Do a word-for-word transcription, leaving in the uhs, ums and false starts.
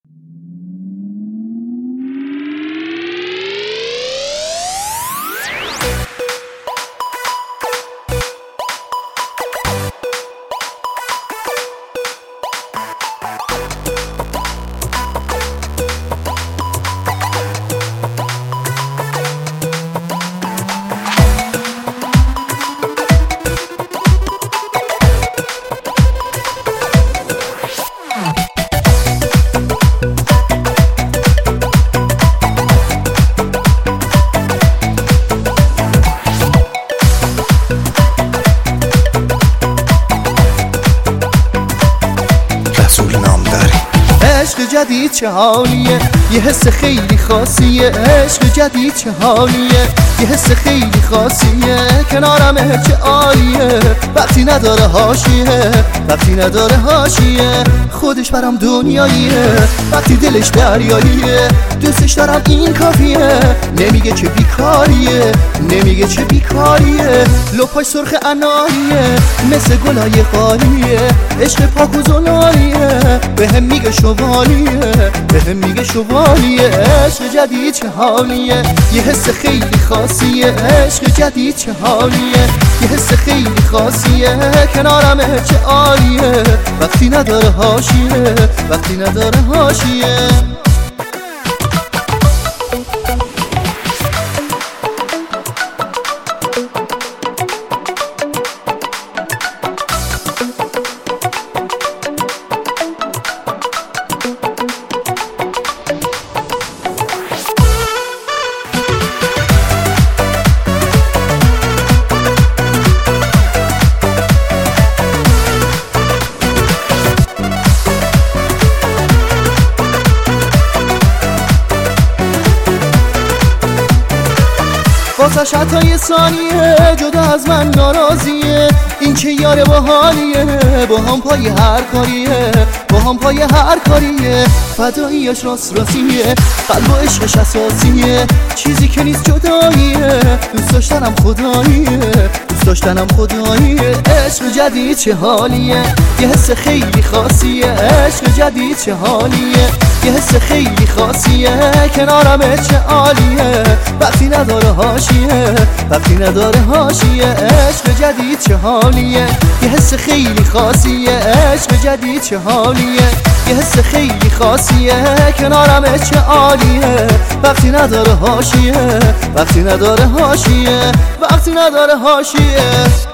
عشق جدید چه حالیه، یه حس خیلی خاصیه. عشق جدید چه حالیه، یه حس خیلی خاصیه. کنارمه چه عالیه، وقتی نداره حاشیه، وقتی نداره حاشیه. خودش برام دنیاییه، وقتی دلش دریاییه. دوستش دارم این کافیه، نمیگه چه بیکاریه، نمیگه چه بیکاریه. لپاش سرخ اناریه، مثل گلای خالیه. عشق پاک و زلالیه، بهم میگه شوالیه، بهم میگه شوالیه. عشق جدید چه حالیه، یه حس خیلی خاصیه. عشق جدید چه حالیه، یه حس خیلی خاصیه. کنارمه چه عالیه، وقتی نداره حاشیه، وقتی نداره حاشیه. واسش حتی یه ثانیه جدا از من ناراضیه. این چه یاره باحالیه، با هم پای هر کاریه، با هم پای هر کاریه. فداییش راست راستیه، قلب و عشقش اساسیه. چیزی که نیست جداییه، دوست داشتنم خداییه، دوست داشتنم خداییه. عشق جدید چه حالیه، یه حس خیلی خاصیه. عشق جدید چه حالیه، یه حس خیلی خاصیه. کنارمه چه عالیه، وقتی نداره حاشیه، وقتی نداره حاشیه. عشق جدید چه حالیه، یه حس خیلی خاصیه. عشق جدید چه حالیه، یه حس خیلی خاصیه. کنارمه چه عالیه، وقتی نداره حاشیه، وقتی نداره حاشیه، وقتی نداره حاشیه.